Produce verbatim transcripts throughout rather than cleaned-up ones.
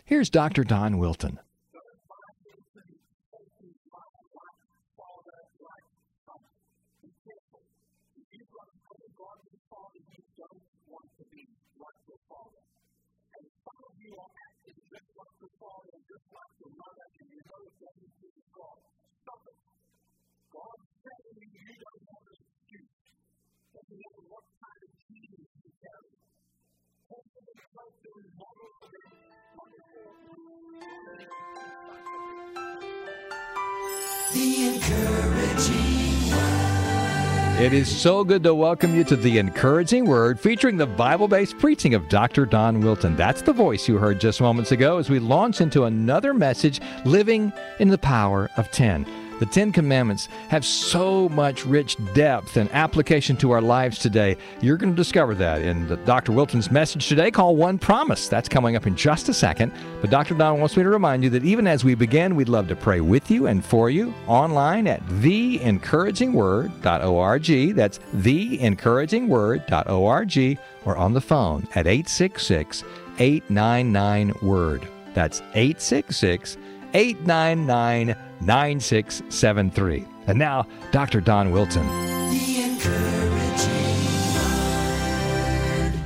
Here's Doctor Don Wilton. The Encouraging Word. It is so good to welcome you to The Encouraging Word, featuring the Bible-based preaching of Doctor Don Wilton. That's the voice you heard just moments ago as we launch into another message, Living in the Power of ten. The Ten Commandments have so much rich depth and application to our lives today. You're going to discover that in the Doctor Wilton's message today called One Promise. That's coming up in just a second. But Doctor Don wants me to remind you that even as we begin, we'd love to pray with you and for you online at the encouraging word dot org. That's the encouraging word dot org, or on the phone at eight six six, eight nine nine, word. That's eight six six, eight nine nine, nine six seven three. And now, Doctor Don Wilton. The Encouraging Word.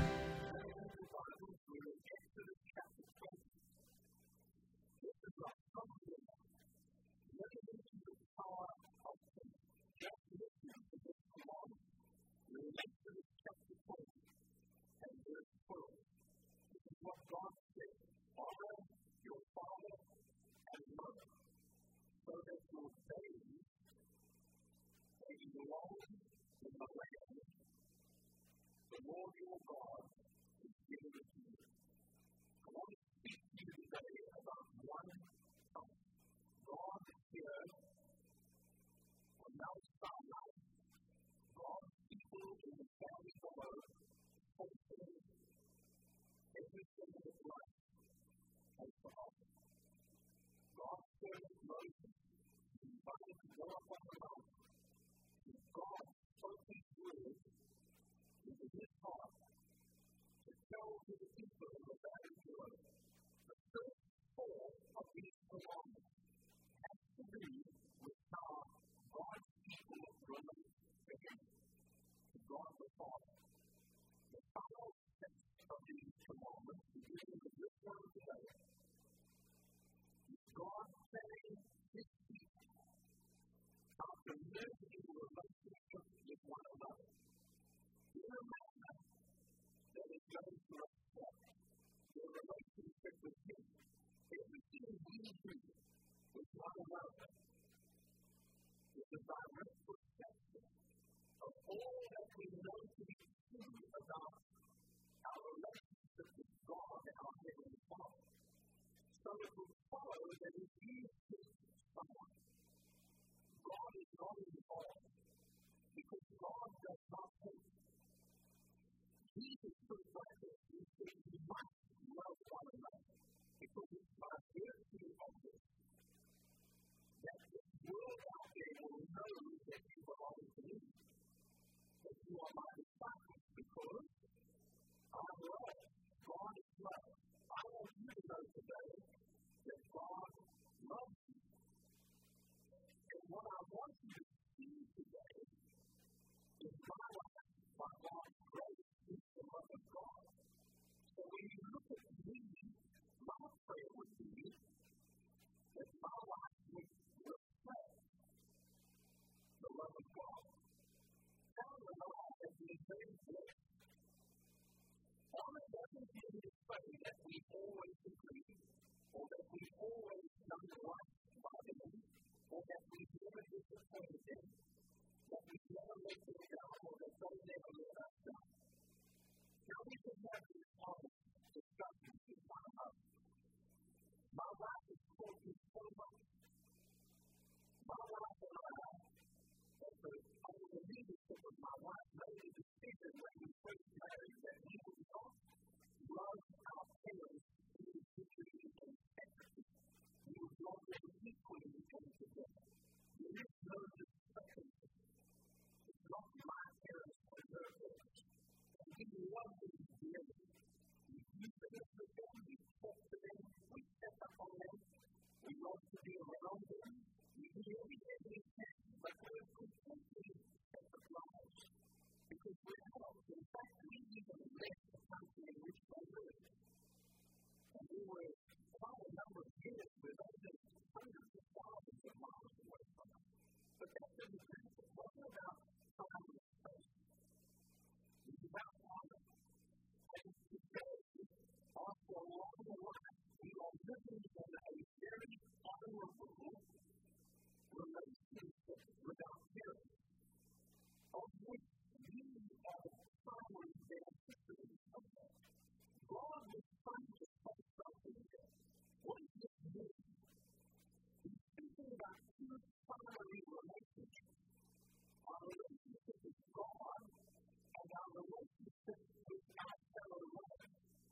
be around them. We do everything we can, but we're completely at the flaws. Because we're helped. In fact, we even left the country in which they live. And we were quite a number of years with only hundreds of thousands of miles away from us. But that didn't matter. It wasn't about time and space. It was about honor. And today, after a long life, we are living in a very honorable relationship with our parents, of which we are primary beneficiaries of that. God was trying to say something here. What does this mean? He's speaking about two primary relationships. Our relationship with God and our relationship with our fellow man.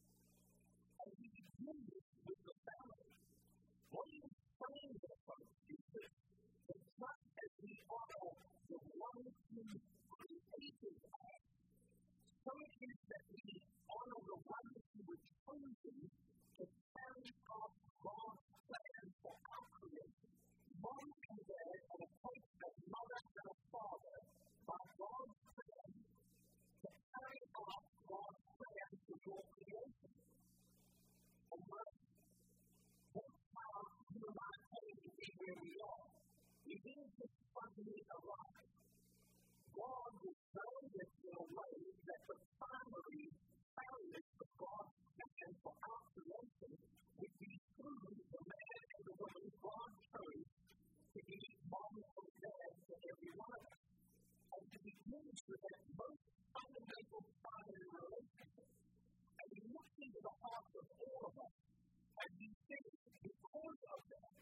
And he begins with the family. What he is saying there, folks, is this: that just as we honor the one who created us, so it is that we honor the one who was chosen to carry out God's plan for our creation. Mom and dad are a place that mother and a father by God's plan to carry out God's plan for your creation. And that's how you and I came to be where we are. We didn't just suddenly arrive. God was showing us in a way that the primary carriers of God's plan for our creation would be through the man and the woman God chose to be mom and dad to every one of us. And he begins with that most fundamental primary relationship. And he looks into the hearts of all of us, and he thinks because of that,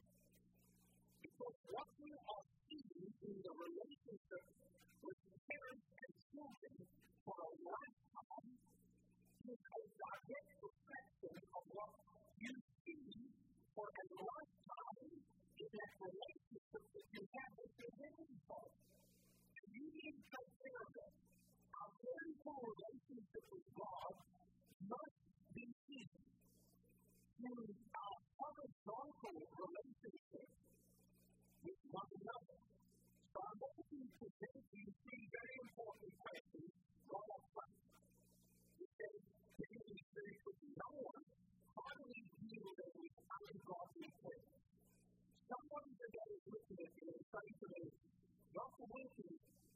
because what we are seeing in the relationship with parents and children for a lifetime is a direct reflection of what you see for a lifetime in that relationship that you have with your Heavenly Father. And you need to take care of that. Our very full relationship with God must be seen through our horizontal relationship with one another. So I'm going to present you three very important questions right up front. He says, beginning very quickly, number one, how do we deal with ungodly parents? Someone today is looking at you and saying to me, Doctor Wilson,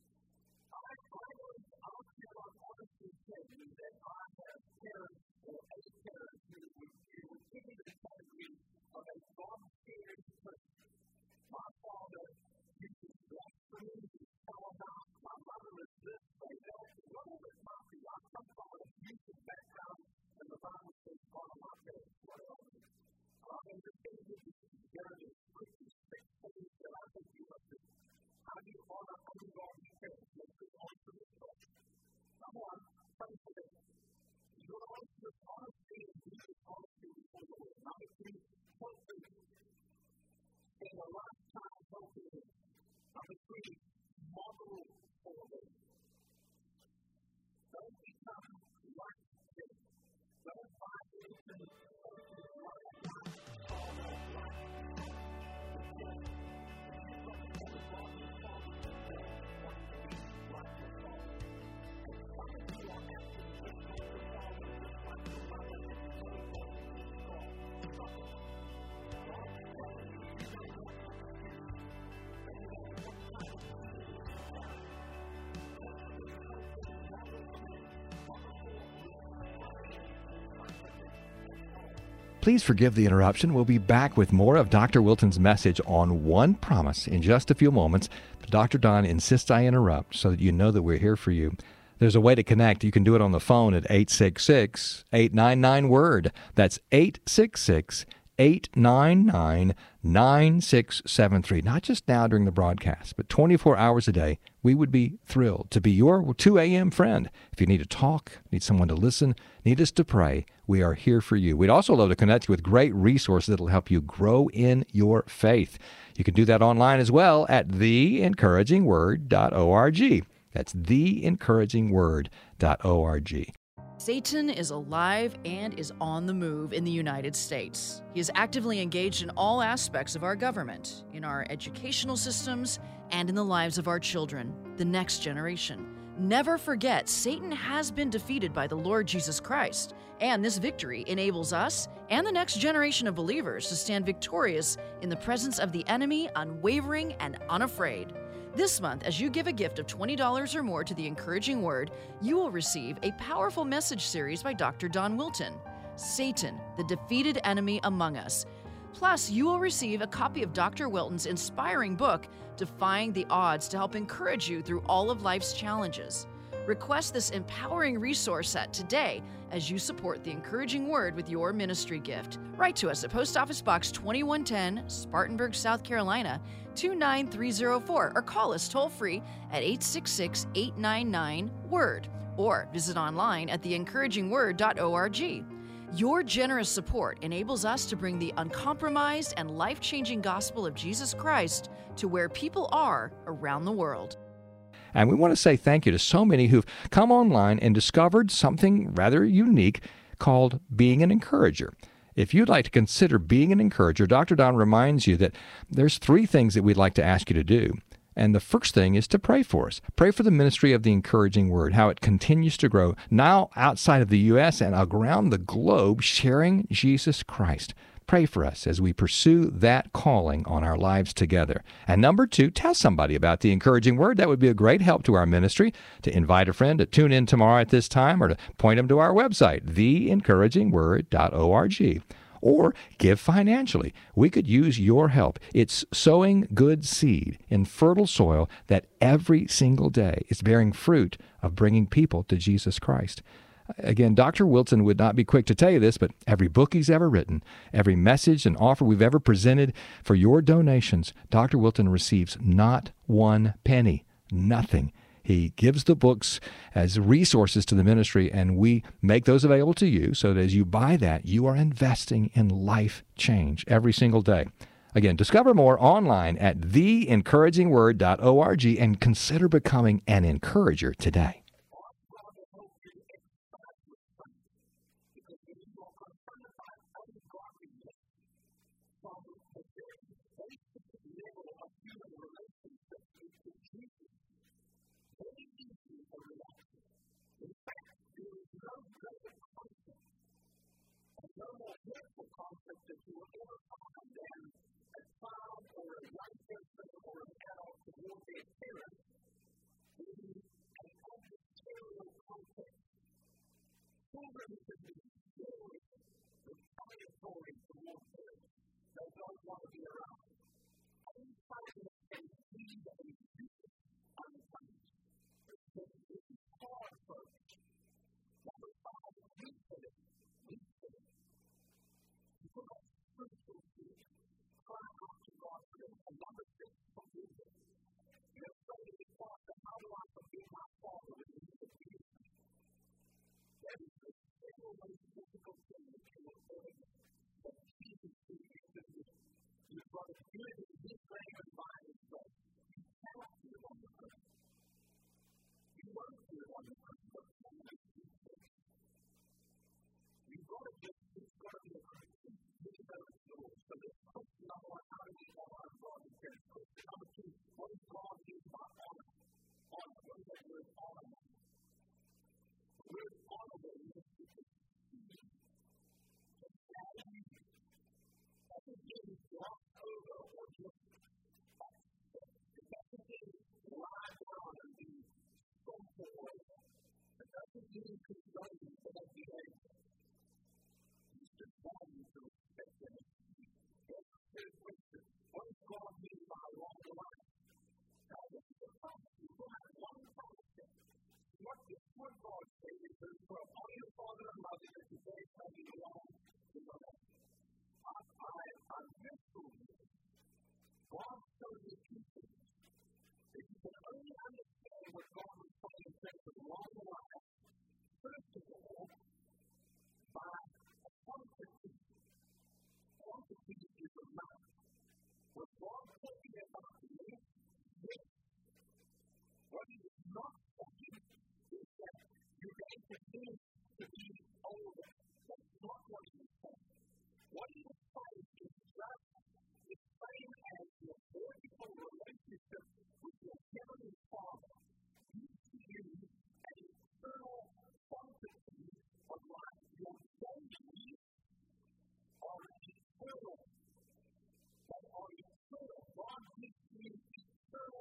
I, I was out here on honestly tell you that I have parents or a parent who would, who would give me the category of a God-fearing person. My father uses blasphemy, he fell about, my mother is this, they that, whatever it might be. I come from an abusive background, and the Bible says, God, my parents, what else? I understand that this is very pretty strict things that I think you must do. How do you honor ungodly parents? Let's just answer this question. Number one, pray for them. You want to answer this honesty and do this honesty before the Lord. Number two, help them. Spend a lifetime helping them. Number three, model for them. Don't become like them. Don't buy into the focus like one star of life. Because if you've got the other godly father, you want to be like your father. And some of you are acting just like your father, just like your mother, and you know God is God. Stop it. God is telling you, you know what to do. And you know what kind of food is right. Just as you help them, model for them, model for them, Please forgive the interruption. We'll be back with more of Doctor Wilton's message on one promise in just a few moments. But Doctor Don insists I interrupt so that you know that we're here for you. There's a way to connect. You can do it on the phone at eight six six, eight nine nine, W O R D. That's eight six six, eight nine nine, nine six seven three. Not just now during the broadcast, but twenty-four hours a day. We would be thrilled to be your two a.m. friend. If you need to talk, need someone to listen, need us to pray, we are here for you. We'd also love to connect you with great resources that will help you grow in your faith. You can do that online as well at the encouraging word dot org. That's the encouraging word dot org. Satan is alive and is on the move in the United States. He is actively engaged in all aspects of our government, in our educational systems, and in the lives of our children, the next generation. Never forget, Satan has been defeated by the Lord Jesus Christ, and this victory enables us and the next generation of believers to stand victorious in the presence of the enemy, unwavering and unafraid. This month, as you give a gift of twenty dollars or more to the Encouraging Word, you will receive a powerful message series by Doctor Don Wilton, Satan, the Defeated Enemy Among Us. Plus, you will receive a copy of Doctor Wilton's inspiring book, Defying the Odds, to help encourage you through all of life's challenges. Request this empowering resource set today as you support the Encouraging Word with your ministry gift. Write to us at Post Office Box twenty-one ten, Spartanburg, South Carolina, two nine three zero four, or call us toll-free at eight six six, eight nine nine, WORD, or visit online at the encouraging word dot org. Your generous support enables us to bring the uncompromised and life-changing gospel of Jesus Christ to where people are around the world. And we want to say thank you to so many who've come online and discovered something rather unique called being an encourager. If you'd like to consider being an encourager, Doctor Don reminds you that there's three things that we'd like to ask you to do. And the first thing is to pray for us. Pray for the ministry of the Encouraging Word, how it continues to grow now outside of the U S and around the globe, sharing Jesus Christ. Pray for us as we pursue that calling on our lives together. And number two, tell somebody about the Encouraging Word. That would be a great help to our ministry, to invite a friend to tune in tomorrow at this time, or to point them to our website, the encouraging word dot org. Or give financially. We could use your help. It's sowing good seed in fertile soil that every single day is bearing fruit of bringing people to Jesus Christ. Again, Doctor Wilton would not be quick to tell you this, but every book he's ever written, every message and offer we've ever presented, for your donations, Doctor Wilton receives not one penny, nothing. He gives the books as resources to the ministry, and we make those available to you so that as you buy that, you are investing in life change every single day. Again, discover more online at the encouraging word dot org and consider becoming an encourager today.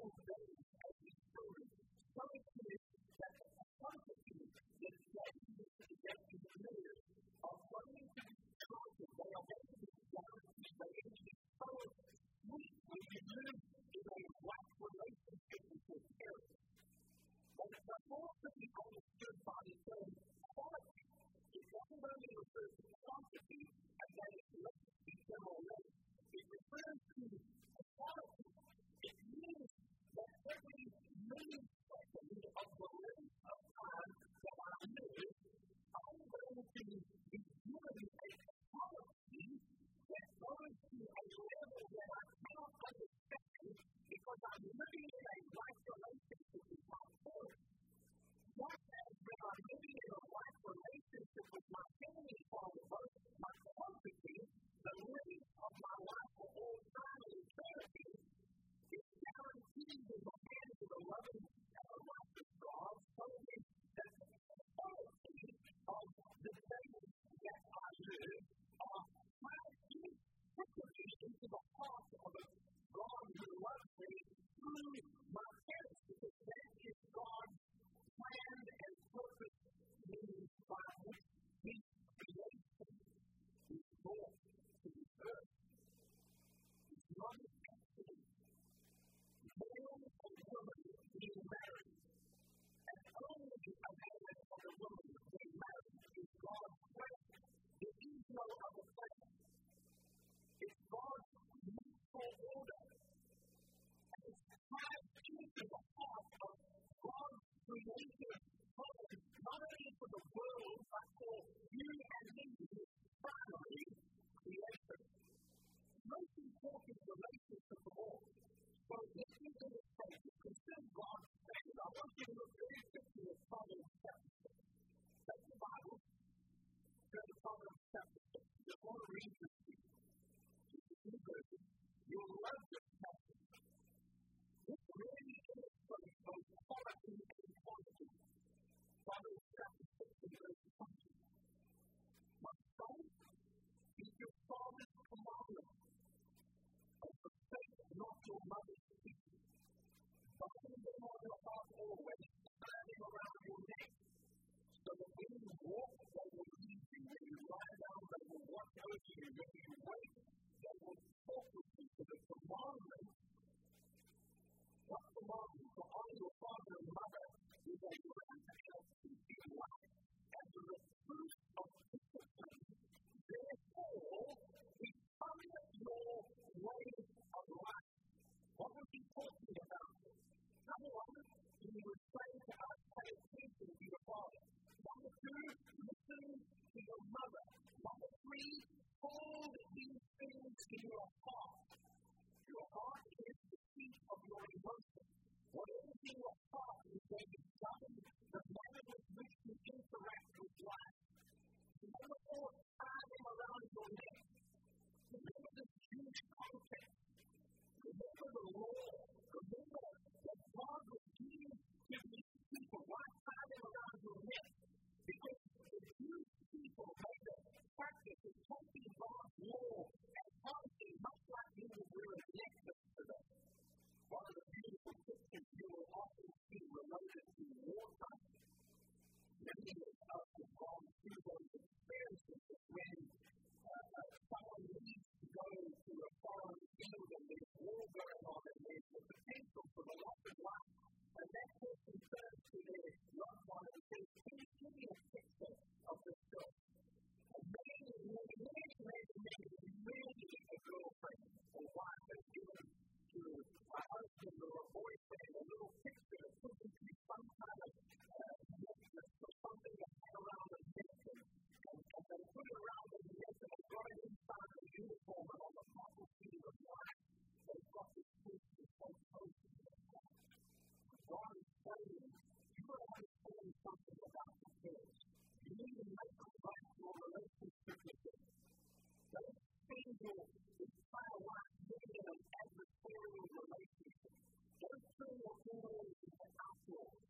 those days as his children, so it is that the quantity that Jesus is getting familiar of wanting to be conscious, they are going to be guaranteed, they are going to be so sweet when you live in a right relationship with your parents. But it's also to be understood by the term quality. It doesn't only refer to quantity, and that is less eternal length. It refers to quality. It means that every millisecond of the length of time that I live, I'm going to be given a quality that goes to a level that I cannot understand because I'm living in a right relationship with my parents. Just as when I'm living in a right relationship with my Heavenly Father, both my quantity, the length of my life for all time and eternity, is guaranteed in the hands of the loving and the righteous God, so that the quality of the days that I live are transmitted quickly into the heart of a God who loves me through my parents, because that is God's plan and purpose means by which His creation is brought to the earth. It's not an accident. Man and woman being married, and only a man and a woman being married is God's plan. There is no other plan. It's God's mutual order. And it's tied into the heart of God's creative plan, not only for the world, but for you and me, His primary creator. Most important relationship of all. So this is in the state. Consider God's standard. I want you to look very quickly at Proverbs chapter six. Take the Bible. Go to Proverbs chapter six. I want to read this to you. This is new version. You'll love this passage. This really illustrates both quality and quantity. Proverbs chapter six and verse twenty. My son, keep your father's commandments, and forsake not your mother's teaching. Bind them on your heart always, tie them around your neck, so that when you walk, they will lead you. When you lie down, they will watch over you. When you wake, they will talk with you. So the commandment, what commandment? To honor your father and mother is a grand help to your life. As a reproof of discipline, therefore, become your way of life. What was he talking about? Number one, he was saying to us, pay attention to your father. Number two, listen to your mother. Number three, hold these things in your heart. Your heart is the seat of your emotions. Whatever is in your heart is going to govern the manner with which you interact with life. Number four, tie them around your neck. Remember this huge context. Remember the law. Remember that God was giving to these people. Why tie them around your neck? Because the Jewish people made a practice of taking God's law and policy, much like you would wear a necklace today. One of the beautiful pictures you will often see related to wartime. Many of us have gone through those experiences when uh, uh, someone needs to go to a foreign field and there's war going on and there's the potential for the loss of life. And that person turns to their loved one and says, can you give me a picture of this girl? And many, many, many, many, many, many a girlfriend or wife has given to a husband or a boyfriend a little picture that puts into some kind of uh, necklace or something that's had around the neck and, and, and they put it around the neck and they got it inside the uniform and on the battlefield of life they've got this picture so close to their heart. God is saying, you got to understand something about the church. You need to make a right your relationship with them. Don't spend your entire life living in an adversarial relationship. Don't turn your indoors into outdoors.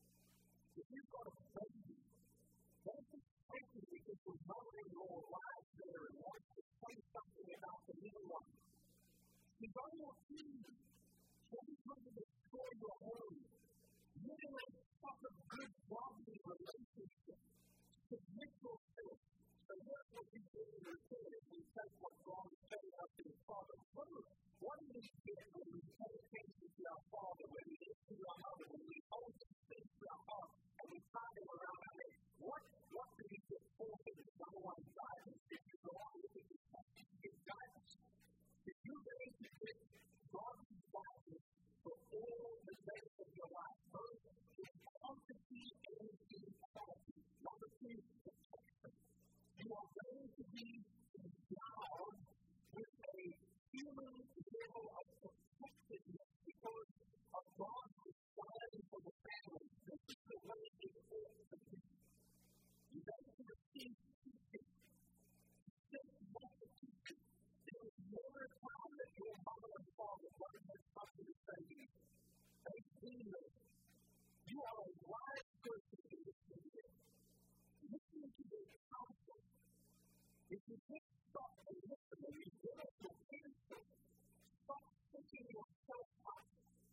If you've got a baby, don't just take it because your mother-in-law lies there and wants to say something about the little one. She's on your team. Don't look at the restore your home. Really talk of good, godly relationships. Submit yourself. So that's what we do in the Spirit. We take what God is telling us in Father. What do we get when we pay attention to our Father, when we listen to our Mother, when we hold these things to our heart, and we tie them around our neck? What, what do we get for them? Number one, guidance. If you go on with it, you get guidance. If you really get God's guidance for all the days of your life, both in quantity and in quality. Number two, protection. You are going to be endowed with a human level of protectiveness because of God's design for the family. This is the way it ought to be. You don't receive teaching. Just not the teaching. There is never a time that your mother and father won't have something to say to you. They do know. You are a wise person to listen to them. Listen to their counsel. If you just stop and listen and you get up your answer, stop thinking yourself up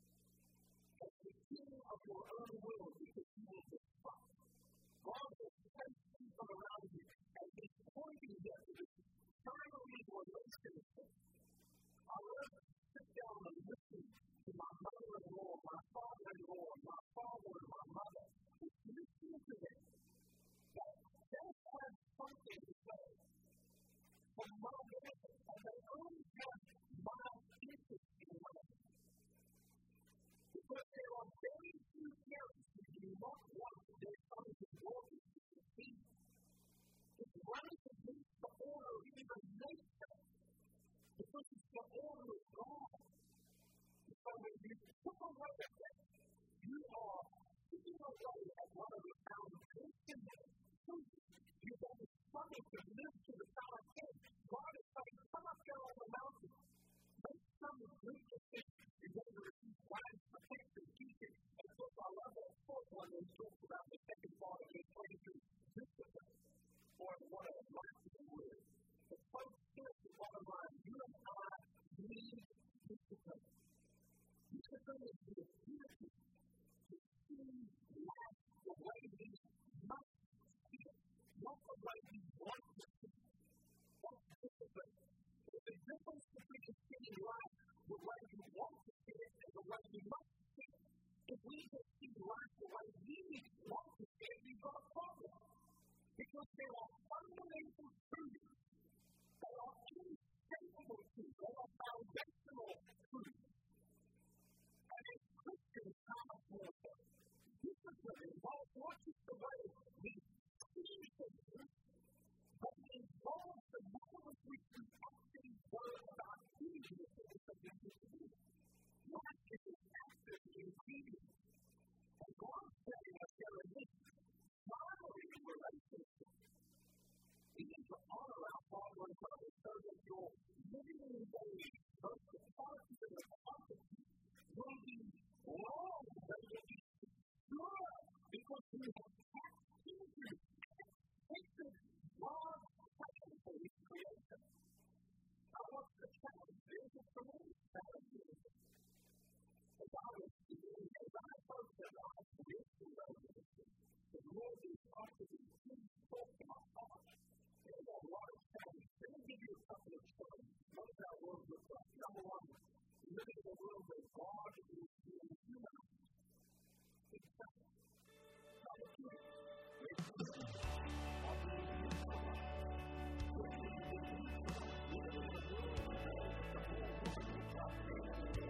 as the king of your own will because you will destruct. God will place people around you and He's pointing them to this primary relationship. I love to sit down and listen to my mother-in-law, my father-in-law, my father and my mother. Listen to them. That they have something to say. From my benefit, and they only have my interest in life. Because there are very few parents who do not want their sons and daughters to succeed. It's running against the order of human nature. Because it's the order of God. So when you took away at that, you are taking away at one of the foundation truths. You're going to struggle to live to the power of God. God is saying, come up here on the mountain. Make some great decisions. You're going to receive wise protection, teaching. And of course, I love that fourth one when he talks about the second part of his twenty-two discipline. Or what a lasting word. The first step is bottom line. You and I need discipline. Discipline is the ability to see life the way we must see it, not the way we want to see it. That's discipline. There's a difference between seeing life the way we want to see it and the way we must see it. If we just see life the way we want to see it, we've got a problem. Because there are fundamental truths. They are inescapable truths. They are foundational truths. And as Christians, how much more so? Discipline involves not just the way we see things, but it involves the manner in which we actually go about doing the things that we need to do. Life is an active ingredient. And God is telling us there are this primary relationship. We need to honor our father and mother so that your living days, both the quality and the quantity, will be long, they will be secure, because you have tapped into and tasted God's plan for His creation. Now, what's the challenge? There's a tremendous challenge in it. The Bible is saying, as I approach the life of this relationship, the Lord is constantly talking to my heart. There's a lot of challenge. Let me give you a couple of stories. What does our world look like? Number one, living in a world where God is being humanized. It's tough. Number two, we're living in a world where we need someone. We're living in a world where the whole world is not being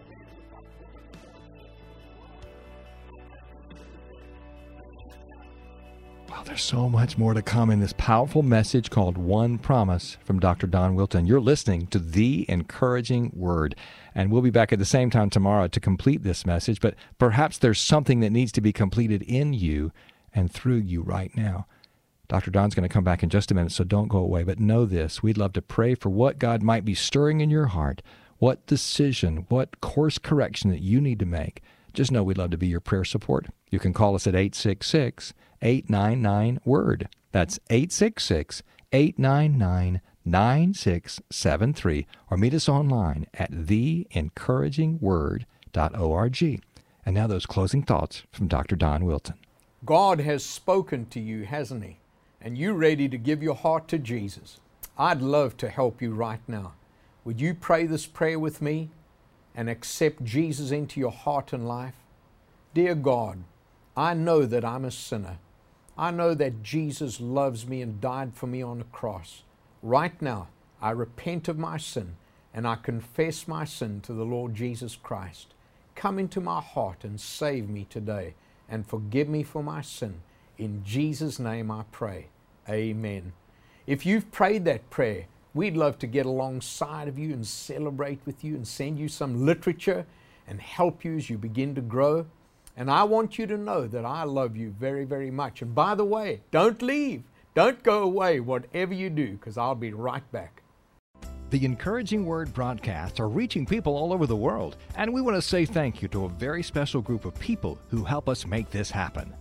Well, there's so much more to come in this powerful message called One Promise from Doctor Don Wilton. You're listening to The Encouraging Word. And we'll be back at the same time tomorrow to complete this message, but perhaps there's something that needs to be completed in you and through you right now. Doctor Don's going to come back in just a minute, so don't go away. But know this, we'd love to pray for what God might be stirring in your heart, what decision, what course correction that you need to make. Just know we'd love to be your prayer support. You can call us at eight six six, eight nine nine, WORD. That's eight six six, eight nine nine, nine six seven three. Or meet us online at the encouraging word dot org. And now those closing thoughts from Doctor Don Wilton. God has spoken to you, hasn't He? And you're ready to give your heart to Jesus. I'd love to help you right now. Would you pray this prayer with me and accept Jesus into your heart and life? Dear God, I know that I'm a sinner. I know that Jesus loves me and died for me on the cross. Right now, I repent of my sin and I confess my sin to the Lord Jesus Christ. Come into my heart and save me today and forgive me for my sin. In Jesus' name I pray. Amen. If you've prayed that prayer, we'd love to get alongside of you and celebrate with you and send you some literature and help you as you begin to grow. And I want you to know that I love you very, very much. And by the way, don't leave. Don't go away, whatever you do, because I'll be right back. The Encouraging Word broadcasts are reaching people all over the world, and we want to say thank you to a very special group of people who help us make this happen.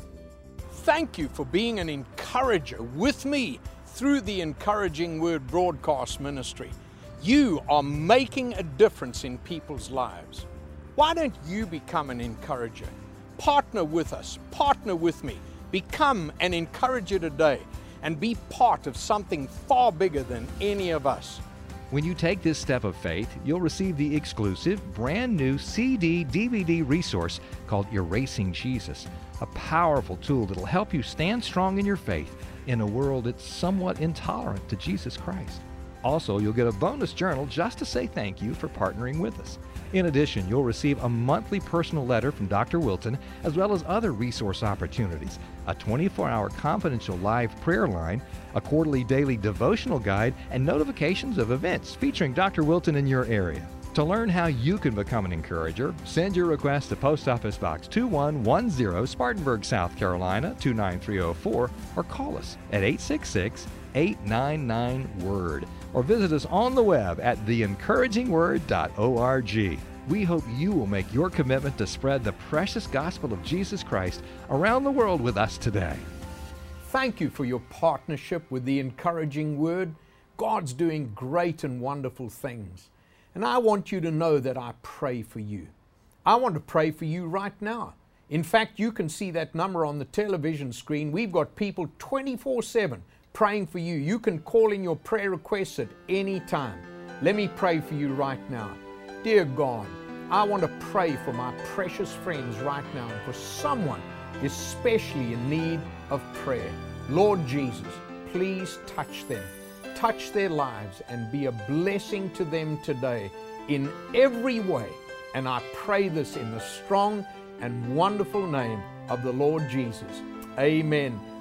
Thank you for being an encourager with me through the Encouraging Word broadcast ministry. You are making a difference in people's lives. Why don't you become an encourager? Partner with us, partner with me. Become an encourager today and be part of something far bigger than any of us. When you take this step of faith, you'll receive the exclusive, brand new C D D V D resource called Erasing Jesus, a powerful tool that'll help you stand strong in your faith in a world that's somewhat intolerant to Jesus Christ. Also, you'll get a bonus journal just to say thank you for partnering with us. In addition, you'll receive a monthly personal letter from Doctor Wilton, as well as other resource opportunities, a twenty-four hour confidential live prayer line, a quarterly daily devotional guide, and notifications of events featuring Doctor Wilton in your area. To learn how you can become an encourager, send your request to Post Office Box two one one zero, Spartanburg, South Carolina, two nine three zero four, or call us at eight six six, eight nine nine, WORD, or visit us on the web at the encouraging word dot org. We hope you will make your commitment to spread the precious gospel of Jesus Christ around the world with us today. Thank you for your partnership with the Encouraging Word. God's doing great and wonderful things. And I want you to know that I pray for you. I want to pray for you right now. In fact, you can see that number on the television screen. We've got people twenty-four seven praying for you. You can call in your prayer requests at any time. Let me pray for you right now. Dear God, I want to pray for my precious friends right now and for someone especially in need of prayer. Lord Jesus, please touch them. Touch their lives and be a blessing to them today in every way. And I pray this in the strong and wonderful name of the Lord Jesus. Amen.